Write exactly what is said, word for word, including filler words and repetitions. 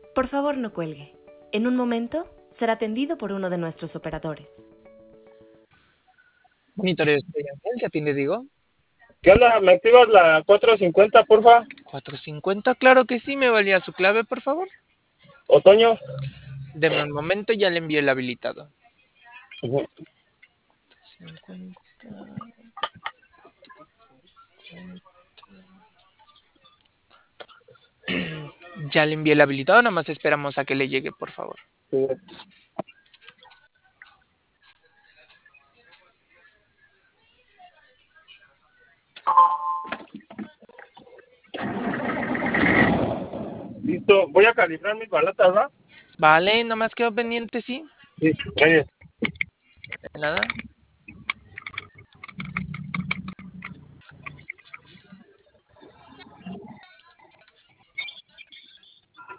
Por favor, no cuelgue. En un momento será atendido por uno de nuestros operadores. Monitoreo estudiantil, ¿te atiende Diego? ¿Qué onda? ¿Me activas la cuatrocientos cincuenta, porfa? cuatrocientos cincuenta, claro que sí, me valía su clave, por favor. Otoño. Deme un momento, ya le envío el habilitado. Ujú. cincuenta. Ya le envié el habilitado, nada más esperamos a que le llegue, por favor. Sí. Listo, voy a calibrar mis balatas, ¿va? Vale, nada más quedo pendiente, sí. Sí, gracias. De nada.